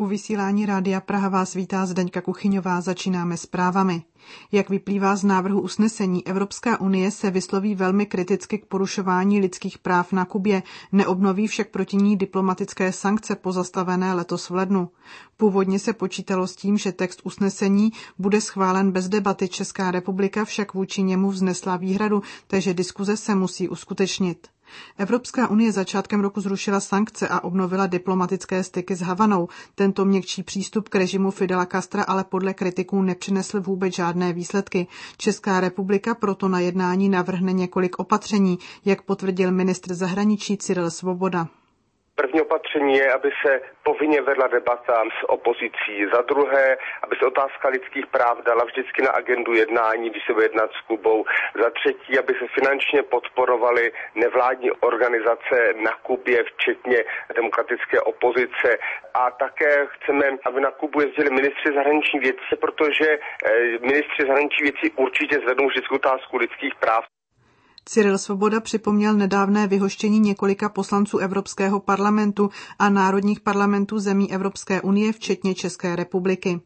vysílání Rádia Praha vás vítá Zdeňka Kuchyňová, začínáme zprávami. Jak vyplývá z návrhu usnesení, Evropská unie se vysloví velmi kriticky k porušování lidských práv na Kubě, neobnoví však proti ní diplomatické sankce pozastavené letos v lednu. Původně se počítalo s tím, že text usnesení bude schválen bez debaty, Česká republika však vůči němu vznesla výhradu, takže diskuze se musí uskutečnit. Evropská unie začátkem roku zrušila sankce a obnovila diplomatické styky s Havanou. Tento měkčí přístup k režimu Fidela Castra ale podle kritiků nepřinesl vůbec žádné výsledky. Česká republika proto na jednání navrhne několik opatření, jak potvrdil ministr zahraničí Cyril Svoboda. První opatření je, aby se povinně vedla debata s opozicí. Za druhé, aby se otázka lidských práv dala vždycky na agendu jednání, když se bude jednat s Kubou. Za třetí, aby se finančně podporovaly nevládní organizace na Kubě, včetně demokratické opozice. A také chceme, aby na Kubu jezdili ministři zahraniční věcí, protože ministři zahraniční věcí určitě zvednou vždycky otázku lidských práv. Cyril Svoboda připomněl nedávné vyhoštění několika poslanců Evropského parlamentu a národních parlamentů zemí Evropské unie, včetně České republiky.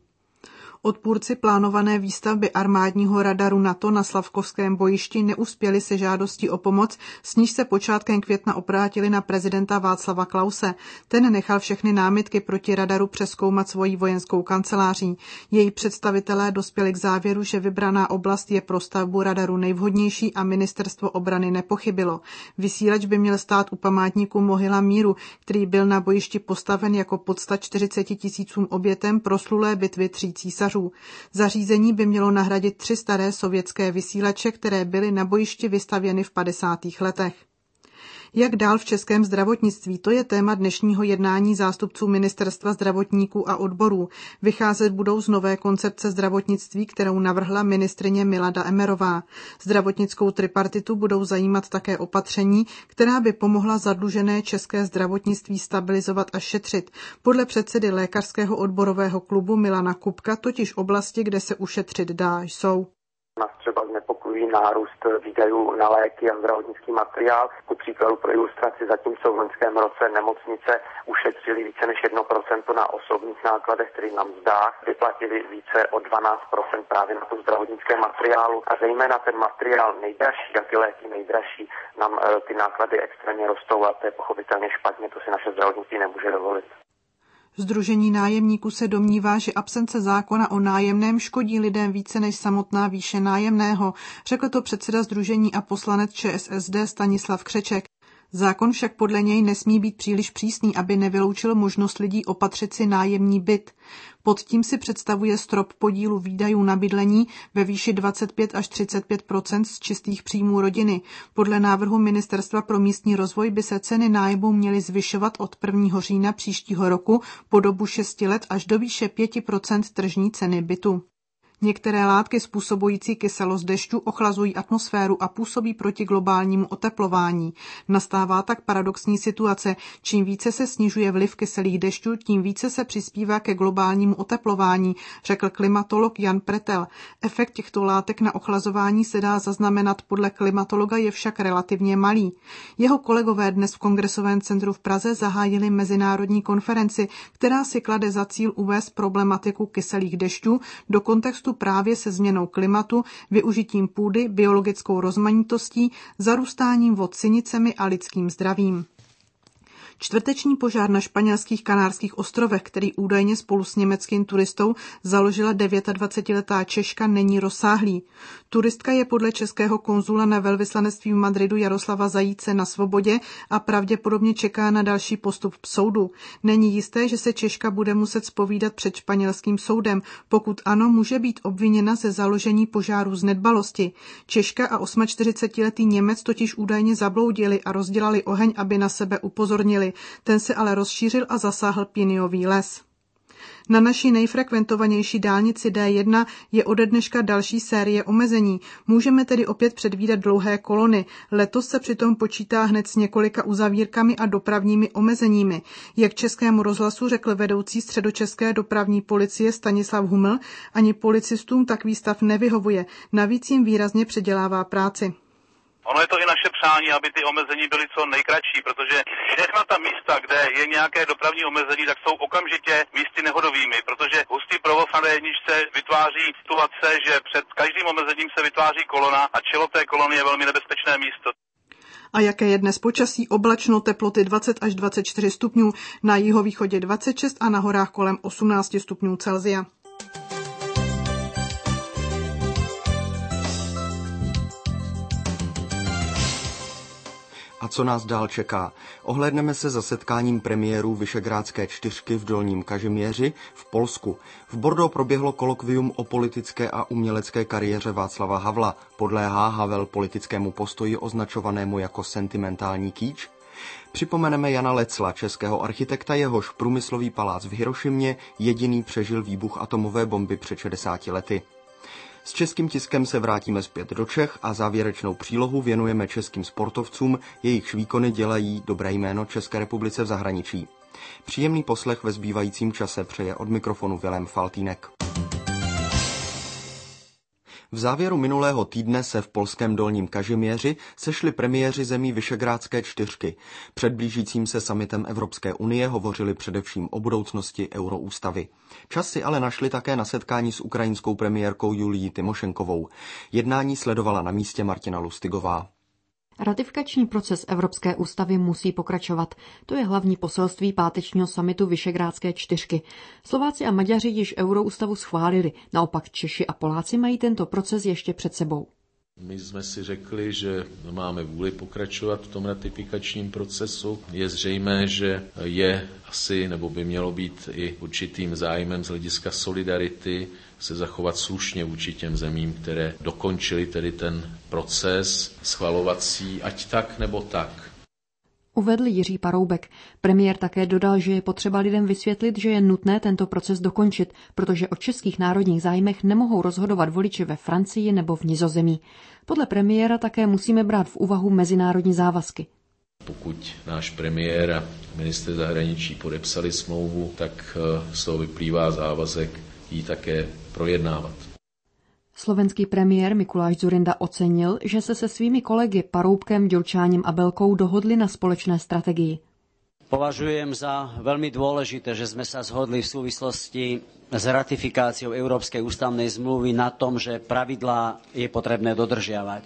Odpůrci plánované výstavby armádního radaru NATO na Slavkovském bojišti neuspěli se žádostí o pomoc, s níž se počátkem května obrátili na prezidenta Václava Klause. Ten nechal všechny námitky proti radaru přezkoumat svojí vojenskou kanceláří. Její představitelé dospěli k závěru, že vybraná oblast je pro stavbu radaru nejvhodnější a ministerstvo obrany nepochybilo. Vysílač by měl stát u památníku Mohyla míru, který byl na bojišti postaven jako podsta 40 000 obětem proslulé bitvy tří císařů. Zařízení by mělo nahradit 3 staré sovětské vysílače, které byly na bojišti vystavěny v 50. letech. Jak dál v českém zdravotnictví, to je téma dnešního jednání zástupců Ministerstva zdravotníků a odborů. Vycházet budou z nové koncepce zdravotnictví, kterou navrhla ministryně Milada Emmerová. Zdravotnickou tripartitu budou zajímat také opatření, která by pomohla zadlužené české zdravotnictví stabilizovat a šetřit. Podle předsedy lékařského odborového klubu Milana Kupka totiž oblasti, kde se ušetřit dá, jsou. Nás třeba znepokojuje nárůst výdajů na léky a zdravotnický materiál. Ku příkladu pro ilustraci, zatímco v loňském roce nemocnice ušetřili více než 1% na osobních nákladech, tedy na mzdách, vyplatili více o 12% právě na to zdravotnické materiálu. A zejména ten materiál nejdražší, jak ty léky nejdražší, nám ty náklady extrémně rostou a to je pochopitelně špatně, to si naše zdravotnictví nemůže dovolit. Sdružení nájemníků se domnívá, že absence zákona o nájemném škodí lidem více než samotná výše nájemného, řekl to předseda sdružení a poslanec ČSSD Stanislav Křeček. Zákon však podle něj nesmí být příliš přísný, aby nevyloučil možnost lidí opatřit si nájemní byt. Pod tím si představuje strop podílu výdajů na bydlení ve výši 25 až 35% z čistých příjmů rodiny. Podle návrhu Ministerstva pro místní rozvoj by se ceny nájmu měly zvyšovat od 1. října příštího roku po dobu 6 let až do výše 5% tržní ceny bytu. Některé látky způsobující kyselost dešťu ochlazují atmosféru a působí proti globálnímu oteplování. Nastává tak paradoxní situace. Čím více se snižuje vliv kyselých dešťů, tím více se přispívá ke globálnímu oteplování, řekl klimatolog Jan Pretel. Efekt těchto látek na ochlazování se dá zaznamenat, podle klimatologa je však relativně malý. Jeho kolegové dnes v Kongresovém centru v Praze zahájili mezinárodní konferenci, která si klade za cíl uvést problematiku kyselých dešťů do kontextu právě se změnou klimatu, využitím půdy, biologickou rozmanitostí, zarůstáním vod sinicemi a lidským zdravím. Čtvrteční požár na španělských Kanárských ostrovech, který údajně spolu s německým turistou založila 29letá Češka, není rozsáhlý. Turistka je podle českého konzula na velvyslanectví v Madridu Jaroslava Zajíce na svobodě a pravděpodobně čeká na další postup v soudu. Není jisté, že se Češka bude muset zpovídat před španělským soudem. Pokud ano, může být obviněna ze založení požáru z nedbalosti. Češka a 48letý Němec totiž údajně zabloudili a rozdělali oheň, aby na sebe upozornili. Ten se ale rozšířil a zasáhl piniový les. Na naší nejfrekventovanější dálnici D1 je ode dneška další série omezení. Můžeme tedy opět předvídat dlouhé kolony. Letos se přitom počítá hned s několika uzavírkami a dopravními omezeními. Jak Českému rozhlasu řekl vedoucí středočeské dopravní policie Stanislav Huml, ani policistům takový stav nevyhovuje. Navíc jim výrazně předělává práci. Ono je to i naše přání, aby ty omezení byly co nejkratší, protože všechna ta místa, kde je nějaké dopravní omezení, tak jsou okamžitě místy nehodovými, protože hustý provoz na D1 vytváří situace, že před každým omezením se vytváří kolona a čelo té kolony je velmi nebezpečné místo. A jaké je dnes počasí? Oblačno, teploty 20 až 24 stupňů, na jihovýchodě 26 a na horách kolem 18 stupňů Celsia. A co nás dál čeká? Ohlédneme se za setkáním premiérů Visegrádské čtyřky v Dolním Kažimíři v Polsku. V Bordeaux proběhlo kolokvium o politické a umělecké kariéře Václava Havla. Podléhá Havel politickému postoji označovanému jako sentimentální kýč? Připomeneme Jana Lecla, českého architekta, jehož průmyslový palác v Hirošimě jediný přežil výbuch atomové bomby před 60 lety. S českým tiskem se vrátíme zpět do Čech a závěrečnou přílohu věnujeme českým sportovcům, jejichž výkony dělají dobré jméno České republice v zahraničí. Příjemný poslech ve zbývajícím čase přeje od mikrofonu Vilém Faltýnek. V závěru minulého týdne se v polském Dolním Kažimíři sešli premiéři zemí Visegrádské čtyřky. Před blížícím se summitem Evropské unie hovořili především o budoucnosti euroústavy. Čas si ale našli také na setkání s ukrajinskou premiérkou Julií Tymošenkovou. Jednání sledovala na místě Martina Lustigová. Ratifikační proces Evropské ústavy musí pokračovat. To je hlavní poselství pátečního summitu Visegrádské čtyřky. Slováci a Maďaři již euroústavu schválili, naopak Češi a Poláci mají tento proces ještě před sebou. My jsme si řekli, že máme vůli pokračovat v tom ratifikačním procesu. Je zřejmé, že je asi, nebo by mělo být i určitým zájmem z hlediska solidarity se zachovat slušně vůči těm zemím, které dokončily tedy ten proces schvalovací, ať tak nebo tak. Uvedl Jiří Paroubek. Premiér také dodal, že je potřeba lidem vysvětlit, že je nutné tento proces dokončit, protože o českých národních zájmech nemohou rozhodovat voliči ve Francii nebo v Nizozemí. Podle premiéra také musíme brát v úvahu mezinárodní závazky. Pokud náš premiér a ministr zahraničí podepsali smlouvu, tak z toho vyplývá závazek ji také projednávat. Slovenský premiér Mikuláš Dzurinda ocenil, že se svými kolegy Paroubkem, Ďurčáním a Belkou dohodli na společné strategii. Považujem za veľmi dôležité, že sme sa zhodli v súvislosti s ratifikáciou Európskej ústavnej zmluvy na tom, že pravidlá je potrebné dodržiavať.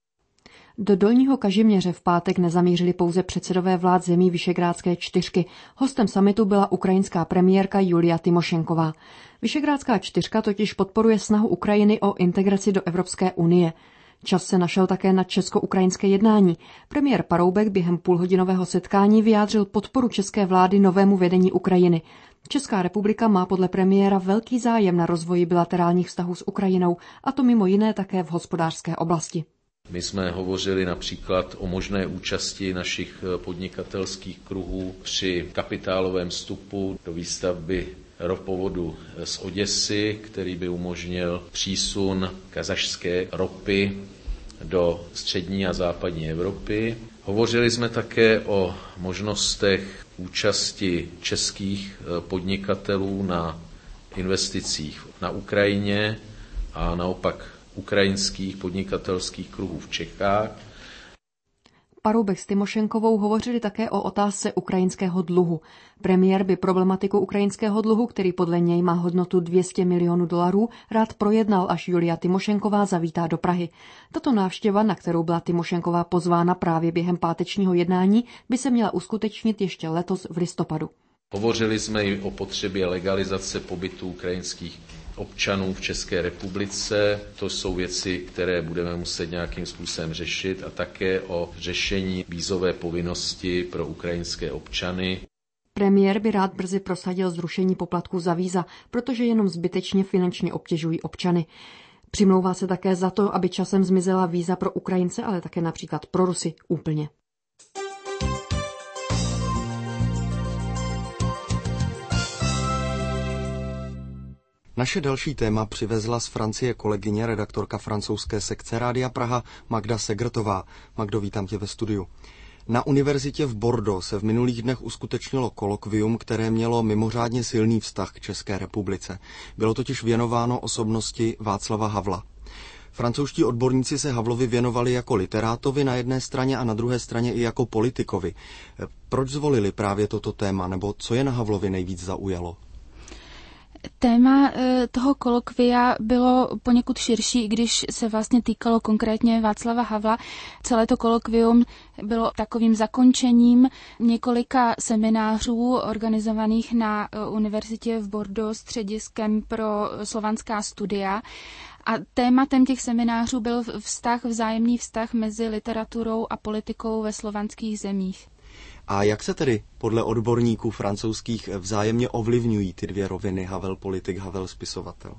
Do Dolního Kažimíře v pátek nezamířili pouze předsedové vlád zemí Visegrádské čtyřky. Hostem summitu byla ukrajinská premiérka Julia Tymošenková. Visegrádská čtyřka totiž podporuje snahu Ukrajiny o integraci do Evropské unie. Čas se našel také na česko-ukrajinské jednání. Premiér Paroubek během půlhodinového setkání vyjádřil podporu české vlády novému vedení Ukrajiny. Česká republika má podle premiéra velký zájem na rozvoji bilaterálních vztahů s Ukrajinou, a to mimo jiné také v hospodářské oblasti. My jsme hovořili například o možné účasti našich podnikatelských kruhů při kapitálovém vstupu do výstavby ropovodu z Oděsy, který by umožnil přísun kazašské ropy do střední a západní Evropy. Hovořili jsme také o možnostech účasti českých podnikatelů na investicích na Ukrajině a naopak ukrajinských podnikatelských kruhů v Čechách. Paroubek s Tymošenkovou hovořili také o otázce ukrajinského dluhu. Premiér by problematiku ukrajinského dluhu, který podle něj má hodnotu $200 milionů, rád projednal, až Julia Tymošenková zavítá do Prahy. Tato návštěva, na kterou byla Tymošenková pozvána právě během pátečního jednání, by se měla uskutečnit ještě letos v listopadu. Hovořili jsme i o potřebě legalizace pobytu ukrajinských občanů v České republice. To jsou věci, které budeme muset nějakým způsobem řešit, a také o řešení vízové povinnosti pro ukrajinské občany. Premiér by rád brzy prosadil zrušení poplatků za víza, protože jenom zbytečně finančně obtěžují občany. Přimlouvá se také za to, aby časem zmizela víza pro Ukrajince, ale také například pro Rusy úplně. Naše další téma přivezla z Francie kolegyně, redaktorka francouzské sekce Rádia Praha Magda Segrtová. Magdo, vítám tě ve studiu. Na univerzitě v Bordeaux se v minulých dnech uskutečnilo kolokvium, které mělo mimořádně silný vztah k České republice. Bylo totiž věnováno osobnosti Václava Havla. Francouzští odborníci se Havlovi věnovali jako literátovi na jedné straně a na druhé straně i jako politikovi. Proč zvolili právě toto téma, nebo co je na Havlovi nejvíc zaujalo? Téma toho kolokvia bylo poněkud širší, když se vlastně týkalo konkrétně Václava Havla. Celé to kolokvium bylo takovým zakončením několika seminářů organizovaných na univerzitě v Bordeaux střediskem pro slovanská studia. A tématem těch seminářů byl vzájemný vztah mezi literaturou a politikou ve slovanských zemích. A jak se tedy podle odborníků francouzských vzájemně ovlivňují ty dvě roviny, Havel politik, Havel spisovatel?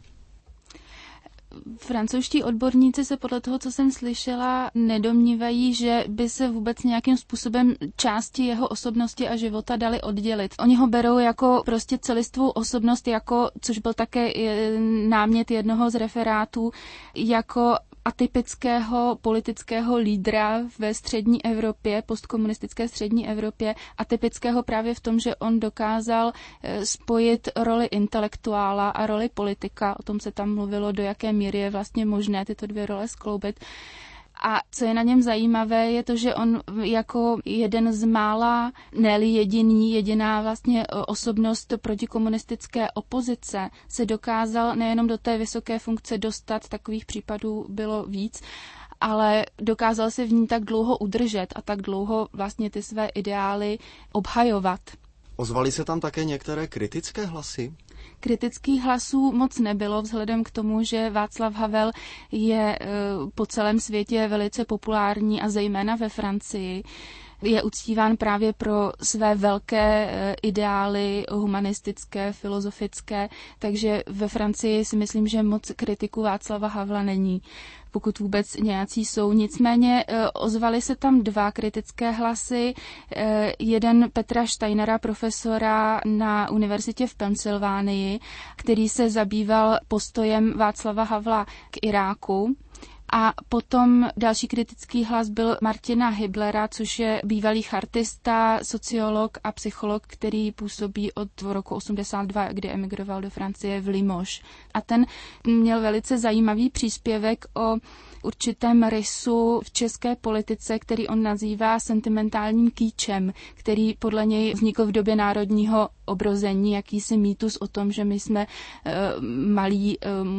Francouzští odborníci se podle toho, co jsem slyšela, nedomnívají, že by se vůbec nějakým způsobem části jeho osobnosti a života dali oddělit. Oni ho berou jako prostě celistvou osobnost, jako, což byl také námět jednoho z referátů, jako atypického politického lídra ve střední Evropě, postkomunistické střední Evropě, atypického právě v tom, že on dokázal spojit roli intelektuála a roli politika. O tom se tam mluvilo, do jaké míry je vlastně možné tyto dvě role skloubit. A co je na něm zajímavé, je to, že on jako jeden z mála, ne-li jediná vlastně osobnost protikomunistické opozice se dokázal nejenom do té vysoké funkce dostat, takových případů bylo víc, ale dokázal se v ní tak dlouho udržet a tak dlouho vlastně ty své ideály obhajovat. Ozvaly se tam také některé kritické hlasy? Kritických hlasů moc nebylo, vzhledem k tomu, že Václav Havel je po celém světě velice populární a zejména ve Francii. Je uctíván právě pro své velké ideály humanistické, filozofické, takže ve Francii si myslím, že moc kritiku Václava Havla není, pokud vůbec nějací jsou. Nicméně ozvaly se tam dva kritické hlasy. Jeden Petra Steinera, profesora na univerzitě v Pensylvánii, který se zabýval postojem Václava Havla k Iráku. A potom další kritický hlas byl Martina Hiblera, což je bývalý chartista, sociolog a psycholog, který působí od roku 82, kdy emigroval do Francie v Limoges. A ten měl velice zajímavý příspěvek o určitém rysu v české politice, který on nazývá sentimentálním kýčem, který podle něj vznikl v době národního obrození, jakýsi mýtus o tom, že my jsme malý,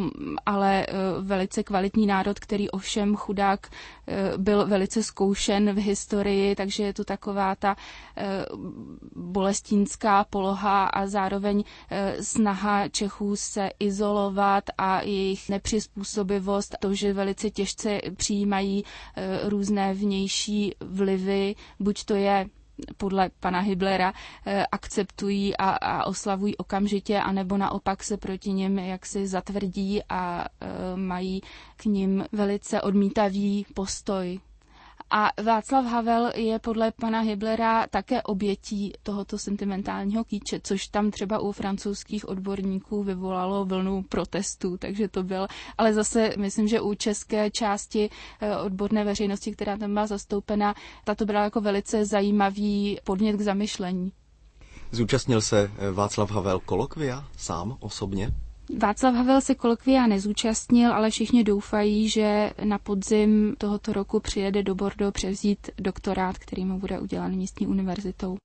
ale velice kvalitní národ, který ovšem chudák byl velice zkoušen v historii, takže je tu taková ta bolestínská poloha a zároveň snaha Čechů se izolovat a jejich nepřizpůsobivost, to, že velice těžce přijímají různé vnější vlivy, buď to je podle pana Hiblera akceptují a oslavují okamžitě, anebo naopak se proti nim jaksi zatvrdí a mají k nim velice odmítavý postoj. A Václav Havel je podle pana Hiblera také obětí tohoto sentimentálního kýče, což tam třeba u francouzských odborníků vyvolalo vlnu protestů, takže to byl, ale zase myslím, že u české části odborné veřejnosti, která tam byla zastoupena, tato byla jako velice zajímavý podnět k zamyšlení. Zúčastnil se Václav Havel kolokvia sám osobně? Václav Havel se kolokvia nezúčastnil, ale všichni doufají, že na podzim tohoto roku přijede do Bordeaux převzít doktorát, který mu bude udělan místní univerzitou.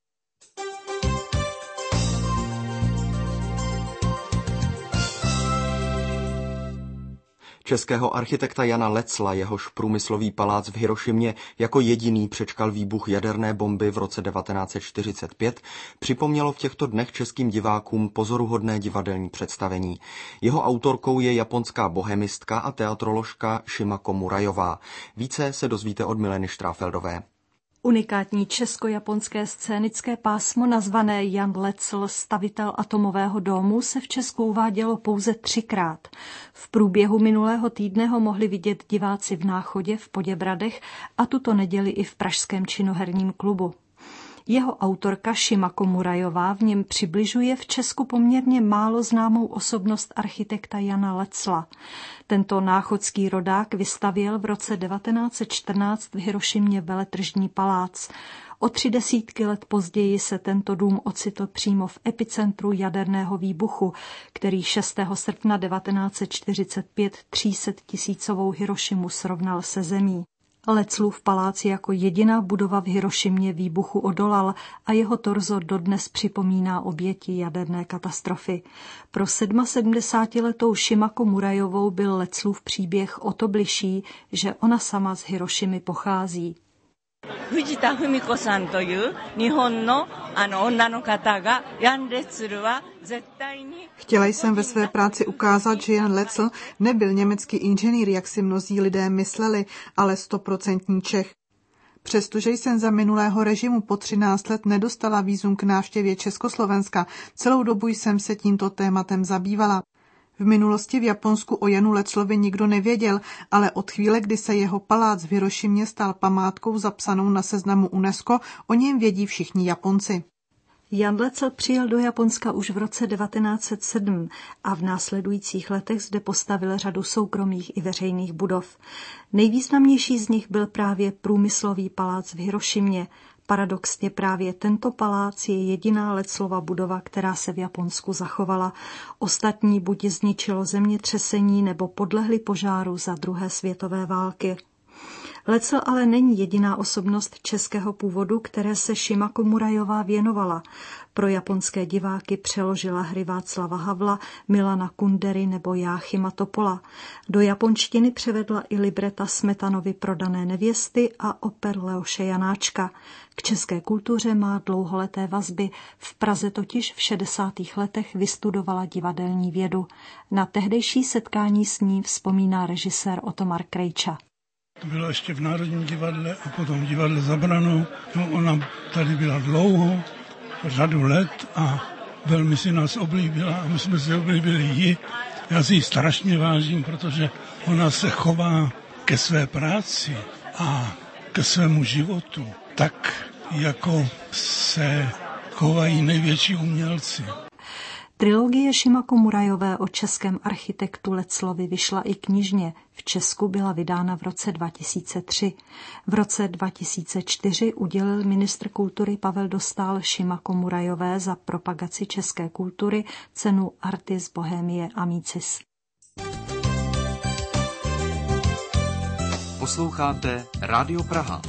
Českého architekta Jana Letzla, jehož průmyslový palác v Hirošimě jako jediný přečkal výbuch jaderné bomby v roce 1945, připomnělo v těchto dnech českým divákům pozoruhodné divadelní představení. Jeho autorkou je japonská bohemistka a teatroložka Shimako Murajová. Více se dozvíte od Mileny Štráfeldové. Unikátní česko-japonské scénické pásmo nazvané Jan Letzl, stavitel atomového domu, se v Česku uvádělo pouze 3krát. V průběhu minulého týdne ho mohli vidět diváci v Náchodě v Poděbradech a tuto neděli i v pražském činoherním klubu. Jeho autorka Šimako Murajová v něm přibližuje v Česku poměrně málo známou osobnost architekta Jana Letzla. Tento náchodský rodák vystavěl v roce 1914 v Hirošimě veletržní palác. O 30 let později se tento dům ocitl přímo v epicentru jaderného výbuchu, který 6. srpna 1945 300 000 Hirošimu srovnal se zemí. Letzlův palác jako jediná budova v Hirošimě výbuchu odolal a jeho torzo dodnes připomíná oběti jaderné katastrofy. Pro 77letou Šimako Murajovou byl Letzlův příběh o to bližší, že ona sama z Hirošimy pochází. Fujita Fumiko san toいう日本の女の方がヤン・レッツルは絶対に. Chtěla jsem ve své práci ukázat, že Jan Letzl nebyl německý inženýr, jak si mnozí lidé mysleli, ale 100% Čech. Přestože jsem za minulého režimu po 13 let nedostala vízum k návštěvě Československa, celou dobu jsem se tímto tématem zabývala. V minulosti v Japonsku o Janu Letzlovi nikdo nevěděl, ale od chvíle, kdy se jeho palác v Hirošimě stal památkou zapsanou na seznamu UNESCO, o něm vědí všichni Japonci. Jan Letzl přijel do Japonska už v roce 1907 a v následujících letech zde postavil řadu soukromých i veřejných budov. Nejvýznamnější z nich byl právě průmyslový palác v Hirošimě. Paradoxně právě tento palác je jediná Letzlova budova, která se v Japonsku zachovala. Ostatní buď zničilo zemětřesení nebo podlehli požáru za druhé světové války. Letzl ale není jediná osobnost českého původu, které se Šimako Murajová věnovala. Pro japonské diváky přeložila hry Václava Havla, Milana Kundery nebo Jáchyma Topola. Do japonštiny převedla i libreta Smetanovy Prodané nevěsty a oper Leoše Janáčka. K české kultuře má dlouholeté vazby. V Praze totiž v 60. letech vystudovala divadelní vědu. Na tehdejší setkání s ní vzpomíná režisér Otomar Krejča. To bylo ještě v Národním divadle a potom v divadle za Branou. No, ona tady byla dlouho, řadu let a velmi si nás oblíbila a my jsme si oblíbili ji. Já si ji strašně vážím, protože ona se chová ke své práci a ke svému životu tak, jako se chovají největší umělci. Trilogie Šimako Murajové o českém architektu Letzlovi vyšla i knižně. V Česku byla vydána v roce 2003. V roce 2004 udělil ministr kultury Pavel Dostál Šimako Murajové za propagaci české kultury cenu Artis Bohemie Amicis. Posloucháte Rádio Praha.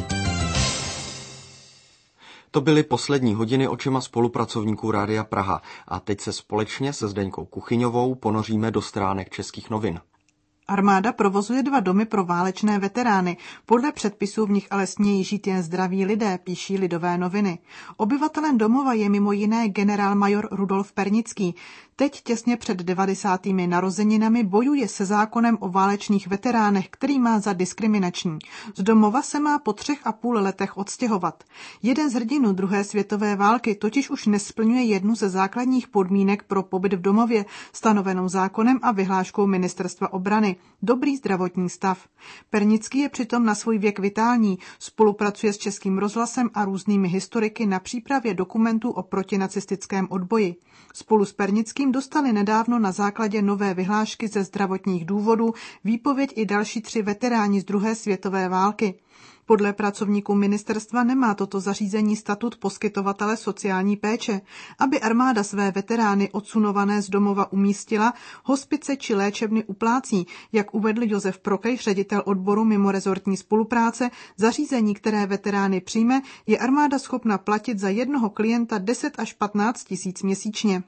To byly poslední hodiny očima spolupracovníků Rádia Praha a teď se společně se Zdeňkou Kuchyňovou ponoříme do stránek českých novin. Armáda provozuje 2 domy pro válečné veterány. Podle předpisů v nich ale smějí žít jen zdraví lidé, píší Lidové noviny. Obyvatelem domova je mimo jiné generálmajor Rudolf Pernický. Teď těsně před 90. narozeninami bojuje se zákonem o válečných veteránech, který má za diskriminační. Z domova se má po 3,5 letech odstěhovat. Jeden z hrdinů druhé světové války totiž už nesplňuje jednu ze základních podmínek pro pobyt v domově, stanovenou zákonem a vyhláškou Ministerstva obrany. Dobrý zdravotní stav. Pernický je přitom na svůj věk vitální, spolupracuje s Českým rozhlasem a různými historiky na přípravě dokumentů o protinacistickém odboji. Spolu s Pernickým dostali nedávno na základě nové vyhlášky ze zdravotních důvodů výpověď i další 3 veteráni z druhé světové války. Podle pracovníků ministerstva nemá toto zařízení statut poskytovatele sociální péče. Aby armáda své veterány odsunované z domova umístila, hospice či léčebny uplácí, jak uvedl Josef Prokej, ředitel odboru mimorezortní spolupráce, zařízení, které veterány přijme, je armáda schopna platit za jednoho klienta 10 až 15 tisíc měsíčně.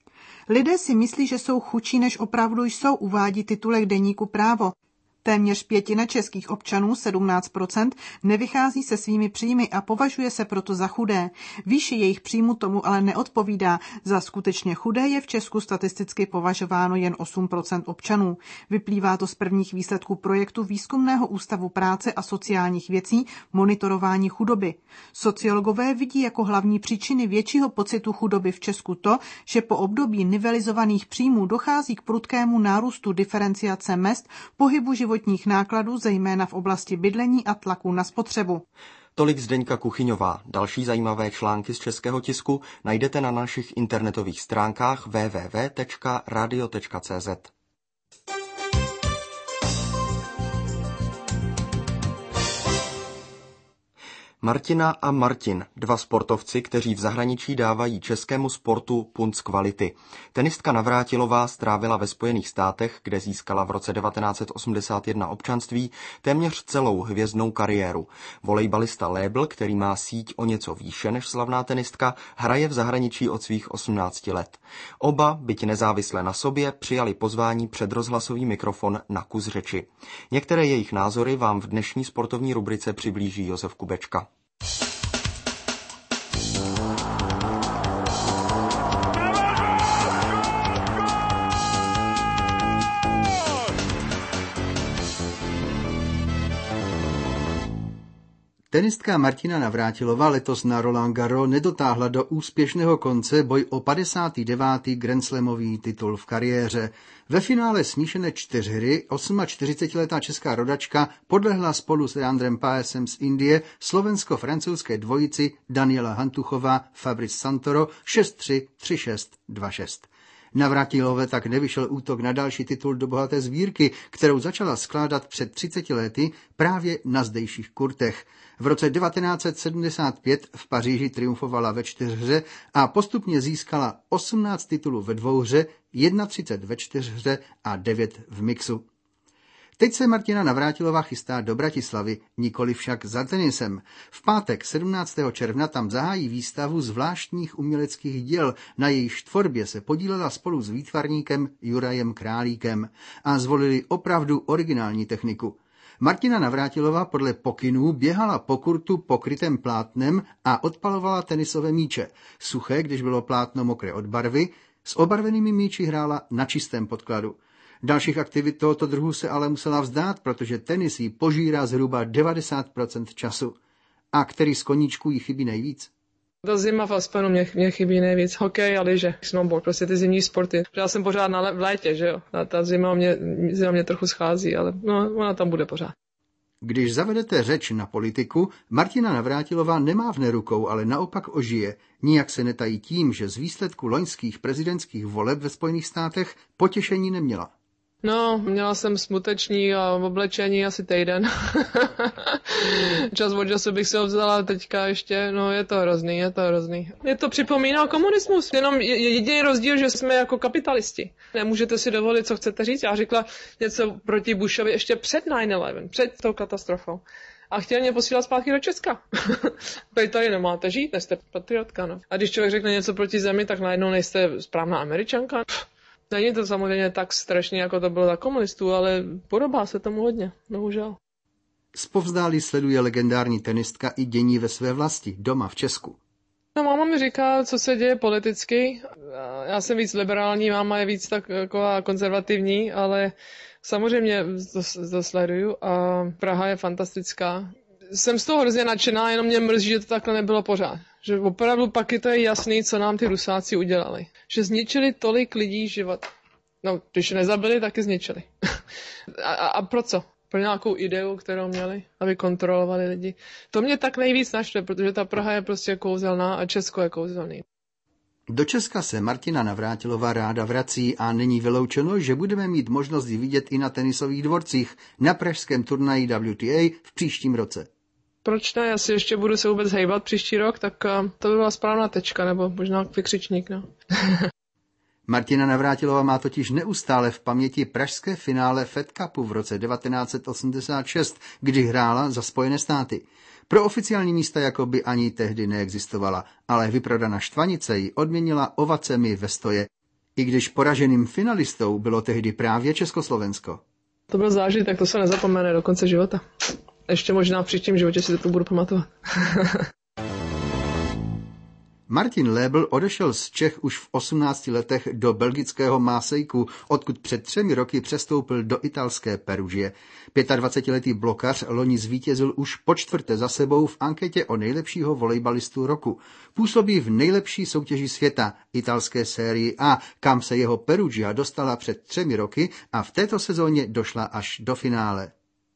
Lidé si myslí, že jsou chudší, než opravdu jsou, uvádí titulek deníku Právo. Téměř 1/5 českých občanů, 17%, nevychází se svými příjmy a považuje se proto za chudé. Výše jejich příjmu tomu ale neodpovídá. Za skutečně chudé je v Česku statisticky považováno jen 8% občanů. Vyplývá to z prvních výsledků projektu Výzkumného ústavu práce a sociálních věcí monitorování chudoby. Sociologové vidí jako hlavní příčiny většího pocitu chudoby v Česku to, že po období nivelizovaných příjmů dochází k prudkému nárůstu diferenciace mezd, pohybu životních nákladů, zejména v oblasti bydlení a tlaku na spotřebu. Tolik Zdeňka Kuchyňová. Další zajímavé články z českého tisku najdete na našich internetových stránkách www.radio.cz. Martina a Martin, dva sportovci, kteří v zahraničí dávají českému sportu punc kvality. Tenistka Navrátilová strávila ve Spojených státech, kde získala v roce 1981 občanství, téměř celou hvězdnou kariéru. Volejbalista Lébl, který má síť o něco výše než slavná tenistka, hraje v zahraničí od svých 18 let. Oba, byť nezávisle na sobě, přijali pozvání před rozhlasový mikrofon na kus řeči. Některé jejich názory vám v dnešní sportovní rubrice přiblíží Josef Kubečka. Tenistka Martina Navrátilová letos na Roland Garros nedotáhla do úspěšného konce boj o 59. grandslamový titul v kariéře. Ve finále smíšené čtyřhry 48letá česká rodačka podlehla spolu s Leandrem Paesem z Indie slovensko-francouzské dvojici Daniela Hantuchová Fabrice Santoro 6-3, 3-6, 2-6. Navrátilové tak nevyšel útok na další titul do bohaté sbírky, kterou začala skládat před 30 lety právě na zdejších kurtech. V roce 1975 v Paříži triumfovala ve čtyřhře a postupně získala 18 titulů ve dvouhře, 31 ve čtyřhře a 9 v mixu. Teď se Martina Navrátilová chystá do Bratislavy, nikoli však za tenisem. V pátek 17. června tam zahájí výstavu zvláštních uměleckých děl, na jejíž tvorbě se podílela spolu s výtvarníkem Jurajem Králíkem a zvolili opravdu originální techniku. Martina Navrátilová podle pokynů běhala po kurtu pokrytém plátnem a odpalovala tenisové míče. Suché, když bylo plátno mokré od barvy, s obarvenými míči hrála na čistém podkladu. Dalších aktivit tohoto druhu se ale musela vzdát, protože tenis jí požírá zhruba 90% času. A který z koníčků jí chybí nejvíc? Ta zima v Aspenu mě chybí nejvíc. Hokej a lyže, snowboard, prostě ty zimní sporty. Já jsem pořád v létě, že jo. Ta zima mě trochu schází, ale no, ona tam bude pořád. Když zavedete řeč na politiku, Martina Navrátilová nemá v nerukou, ale naopak ožije. Nijak se netají tím, že z výsledku loňských prezidentských voleb ve Spojených státech potěšení neměla. No, měla jsem smuteční a oblečení asi týden. Čas od času bych si ho vzala, teďka ještě, no je to hrozný. Mě to připomíná komunismus, jenom jediný rozdíl, že jsme jako kapitalisti. Nemůžete si dovolit, co chcete říct. Já řekla něco proti Bushovi ještě před 9/11, před tou katastrofou. A chtěl mě posílat zpátky do Česka. Tady nemáte žít, nejste patriotka. No. A když člověk řekne něco proti zemi, tak najednou nejste správná Američanka. Není to samozřejmě tak strašně, jako to bylo za komunistů, ale podobá se tomu hodně, bohužel. Zpovzdálí sleduje legendární tenistka i dění ve své vlasti, doma v Česku. No, máma mi říká, co se děje politicky. Já jsem víc liberální, máma je víc taková konzervativní, ale samozřejmě to sleduju a Praha je fantastická. Jsem z toho hrozně nadšená, jenom mě mrzí, že to takhle nebylo pořád. Že opravdu pak je to jasný, co nám ty Rusáci udělali. Že zničili tolik lidí život. No, když je nezabili, taky zničili. a pro co? Pro nějakou ideu, kterou měli, aby kontrolovali lidi. To mě tak nejvíc naštve, protože ta Praha je prostě kouzelná a Česko je kouzelný. Do Česka se Martina Navrátilová ráda vrací a není vyloučeno, že budeme mít možnost ji vidět i na tenisových dvorcích na pražském turnaji WTA v příštím roce. Proč ne? Já si ještě budu se vůbec hejbat příští rok, tak to by byla správná tečka, nebo možná vykřičník, no. Martina Navrátilová má totiž neustále v paměti pražské finále Fed Cupu v roce 1986, kdy hrála za Spojené státy. Pro oficiální místa jakoby ani tehdy neexistovala, ale vyprodaná štvanice ji odměnila ovacemi ve stoje. I když poraženým finalistou bylo tehdy právě Československo. To byl zážitek, to se nezapomene do konce života. Ještě možná v příštím životě si to budu pamatovat. Martin Lébl odešel z Čech už v 18 letech do belgického Marseilleu, odkud před 3 roky přestoupil do italské Perugie. 25letý blokař loni zvítězil už po 4. za sebou v anketě o nejlepšího volejbalistu roku. Působí v nejlepší soutěži světa, italské sérii A, kam se jeho Perugia dostala před 3 roky a v této sezóně došla až do finále.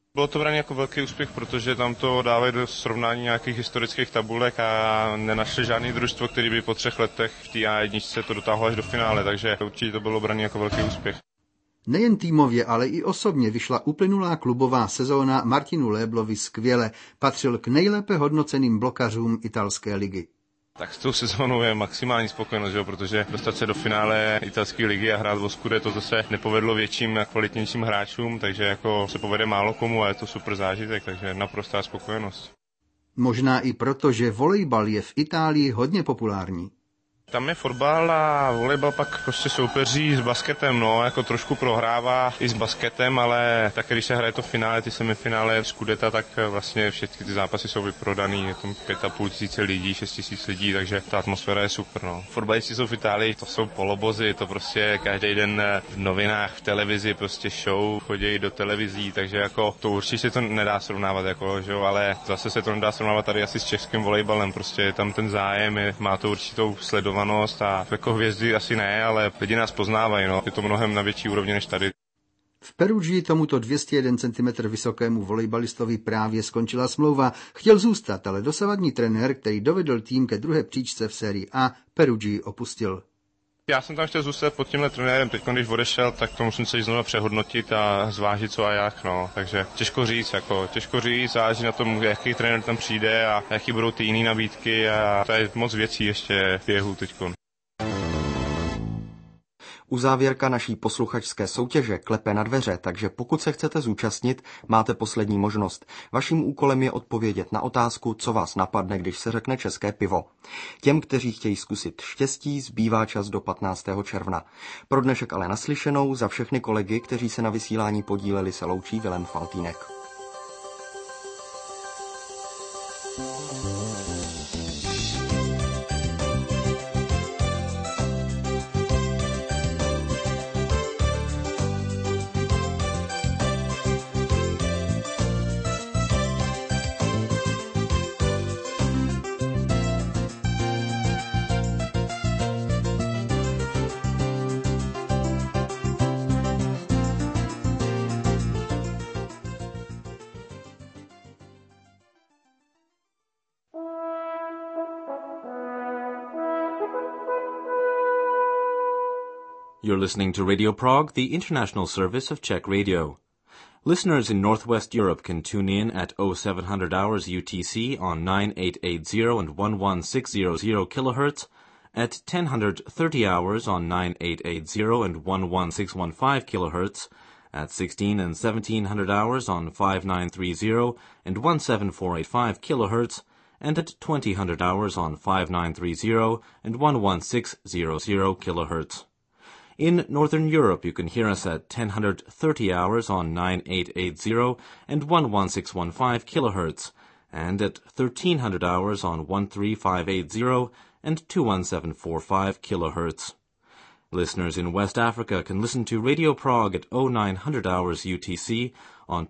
Bylo to brané jako velký úspěch, protože tam to dávají do srovnání nějakých historických tabulek a nenašli žádný družstvo, který by po 3 letech v té A1 to dotáhlo až do finále, takže určitě to bylo brané jako velký úspěch. Nejen týmově, ale i osobně vyšla uplynulá klubová sezóna Martinu Léblovi skvěle. Patřil k nejlépe hodnoceným blokařům italské ligy. Tak s tou sezónou je maximální spokojenost, protože dostat se do finále italské ligy a hrát o Scudetto, to se nepovedlo větším a kvalitnějším hráčům, takže jako se povede málo komu a je to super zážitek, takže naprostá spokojenost. Možná i proto, že volejbal je v Itálii hodně populární. Tam je fotbal a volejbal pak prostě soupeří s basketem, jako trošku prohrává i s basketem, ale tak když se hraje to finále, ty semifinále Scudetta, tak vlastně všechny ty zápasy jsou vyprodaný, je tam 5 500 lidí, 6 000 lidí, takže ta atmosféra je super, Fotbalisti jsou v Itálii, to jsou polobozy, to prostě každý den v novinách, v televizi, prostě show, chodí do televizí, takže jako to určitě to nedá srovnávat, ale zase se to nedá srovnávat tady asi s českým volejbalem, prostě je tam ten zájem, má to určitou sledovanost a jako hvězdy asi ne, ale lidi nás poznávají, je to mnohem na větší úrovni než tady. V Perugii tomuto 201 cm vysokému volejbalistovi právě skončila smlouva. Chtěl zůstat, ale dosavadní trenér, který dovedl tým ke 2. příčce v sérii A, Perugii opustil. Já jsem tam chtěl zůstat pod tímhle trenérem, teď když odešel, tak to musím se znovu přehodnotit a zvážit co a jak, takže těžko říct, záleží na tom, jaký trenér tam přijde a jaký budou ty jiné nabídky a to je moc věcí ještě v běhu teďkon. Uzávěrka naší posluchačské soutěže klepe na dveře, takže pokud se chcete zúčastnit, máte poslední možnost. Vaším úkolem je odpovědět na otázku, co vás napadne, když se řekne české pivo. Těm, kteří chtějí zkusit štěstí, zbývá čas do 15. června. Pro dnešek ale naslyšenou, za všechny kolegy, kteří se na vysílání podíleli, se loučí Vilém Faltýnek. You're listening to Radio Prague, the international service of Czech Radio. Listeners in Northwest Europe can tune in at 0700 hours UTC on 9880 and 11600 kHz, at 1030 hours on 9880 and 11615 kHz, at 16 and 1700 hours on 5930 and 17485 kHz, and at 2000 hours on 5930 and 11600 kHz. In Northern Europe, you can hear us at 1030 hours on 9880 and 11615 kHz, and at 1300 hours on 13580 and 21745 kHz. Listeners in West Africa can listen to Radio Prague at 0900 hours UTC on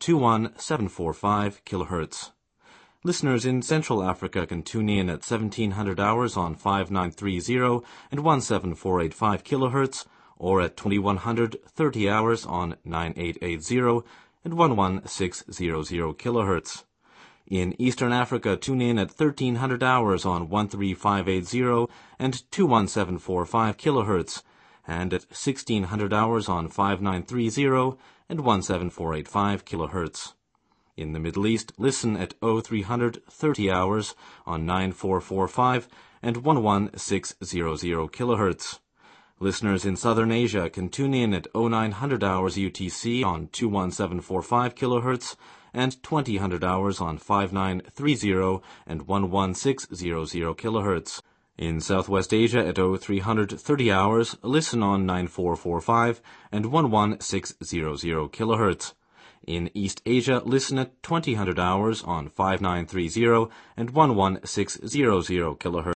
21745 kHz. Listeners in Central Africa can tune in at 1700 hours on 5930 and 17485 kHz, or at 2130 hours on 9880 and 11600 kHz. In Eastern Africa, tune in at 1300 hours on 13580 and 21745 kHz, and at 1600 hours on 5930 and 17485 kHz. In the Middle East, listen at 0330 hours on 9445 and 11600 kHz. Listeners in Southern Asia can tune in at 0900 hours UTC on 21745 kHz and 2000 hours on 5930 and 11600 kHz. In Southwest Asia at 0330 hours, listen on 9445 and 11600 kHz. In East Asia, listen at 2000 hours on 5930 and 11600 kHz.